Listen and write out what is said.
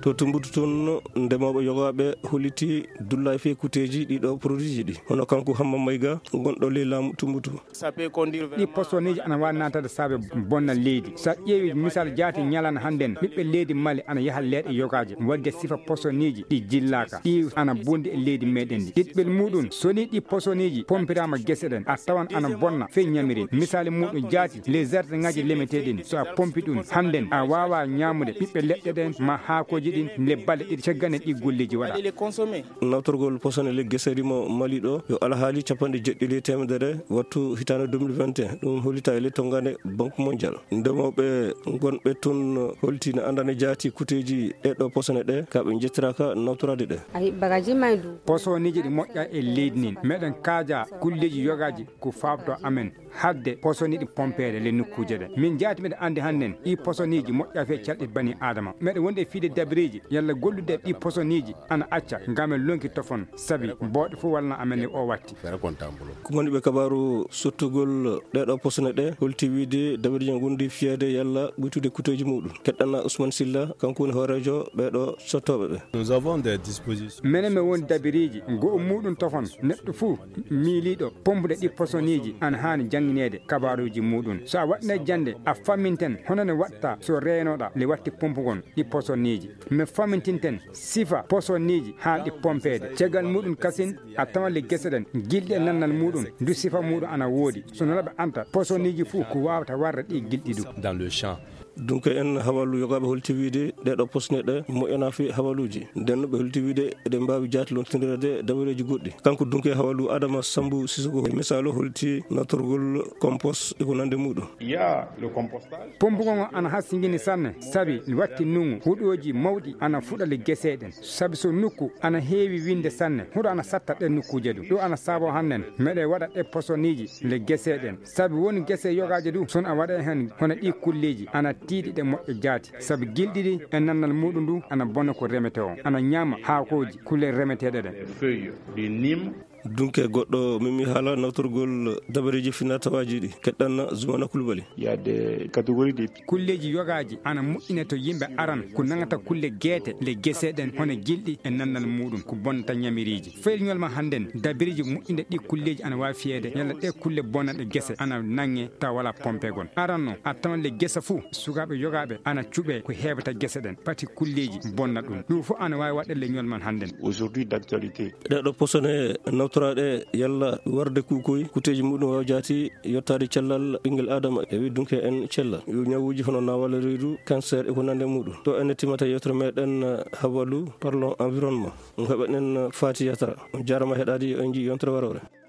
to tumbutu toon ndemoɓe yogaɓe holliti dulla e fe kuteji ɗiɗo produit ji ɗi hono kanko Hamma Mayga gonɗo ley laamu tumbutu. ɗi posoniji ana wawi natade saabe bonna leydi sa ƴeewi misal jaati ñalana hannden ɓiɓɓe leydi Mali ana yaha leeɗe yogaji wadde sifa posoniji ɗi jillaka ɗi ana bondi e leydi meɗen ndi ɗiɗɓel muɗum soni ɗi posoniji pompirama guese ɗen a tawan ana bonna fe ñamirin misali muɗum jaati les arde ngaji lemeteɗen so a pompi ɗum hannden a wawa ñamude ɓiɓɓe leɗɗe ɗen ma haakoji ɗin le balɗe ɗiɗi caggane ɗi golleji waɗa nawtorgol posone le gueseri mo Mali ɗo yo alhaali 1.7 wattu hitande 2021 ɗum hollita e le tongane banque mondial ndemoɓe gonɓe toon holti ne andane jaati kuteji ɗeɗo posone ɗe kaɓe jettiraka nawtorade ɗe posoniji ɗi moƴƴa e leydi nin meɗen kaaja kulleji yogaji ko fabto amen hadde posoni ɗi pompede le nokkuje ɗe min jaati meɗe andi hannden ɗi posoniji moƴƴa fe calɗit bani adama meɗe wonde fiide dabiriji yalla gollude ɗi posoniji ana acca ngam en lonki tofon saabi booɗe fof walna amen e o watti ko gonɗiɓe kabaru sottugol ɗeɗo posone ɗe holti wiide dabiriji gondi fiyede yalla ɓuytude kuteji muɗum keɗɗanna Ousmane Silla kanko woni hoorejo ɓeɗo sottoɓe ɓe minen min woni dabiriji go muɗum tofon neɗɗo fou miiliɗo pompude ɗi posoniji ana hani jangguinede kabaruji muɗum so a waɗne jande a famminten hono ne watta so reynoɗa le watti pompugon ɗi posoniji mi fammintinten sifa posoniji ha ɗi pompede caggal muɗum kasin a tawan le guese ɗen gilɗi e nannal muɗum du sifa muɗum ana woodi so nonaɓe anta posoniji fou ko wawata warde ɗi gilɗi ɗum dans le champ. donc en hawalu yogaɓe holti wiide ɗeɗo posone ɗe moƴƴana fi hawaluji nden ɓe holti wiide eɗen mbawi jaatilontirade dabareji goɗɗi kanko donc e hawalu Adama Sambou Sissoko misalo holti natorgol compost eko nande muɗum pompugo ana hassigini sanne saabi watti nungu huuɗoji mawɗi ana fuɗa le gueseɗen saabi so nokku ana heewi winde sanne huuɗo ana satta ɗen nokkuje ɗum ɗo ana saabo hannen meɗe waɗa ɗe posoniji le gueseɗen saabi woni guese yogaji du son a waɗa hen hono ɗi kulleji ana tiiɗi ɗe moƴƴe jaati saabi gilɗiɗi e nannal muɗum ndu ana bonna ko remete o ana ñaama haakoji kulle remeteɗe ɗen donc goɗɗo mimi haala nawtorgol dabareji finatawaji ɗi keɗɗanna Zoumana Coulibaly kulleji yogaji ana moƴƴine to yimɓe aran ko nangata kulle gueete le gueseɗen hono gilɗi e nannal muɗum ko bonnata ñamiriji feyriñol ma hannden dabiriji moƴƴinde ɗi kulleji ana wawi fiyede yalla ɗe kulle bonnaɗe guese ana nange taw wala pompegon aran no a tawan le guesa fou sukaɓe yogaɓe ana cuuɓe ko heɓata guese ɗen pati kulleji bonna ɗum fof ana wawi waɗe leñol man hannden aujourd'hui d'actualité ɗeɗo posone nawtoraɗe yalla warde kukoy kuteji muɗum wawa jaati yettade cellal ɓinguel adama e wi donc en cellal yo ñawuji hono nawal reedu cancer e ko nande muɗum to ene timata yewtere meɗen hawalu parlons environnement heɓanen faati yatara on jarama heɗade on jii yontere warore.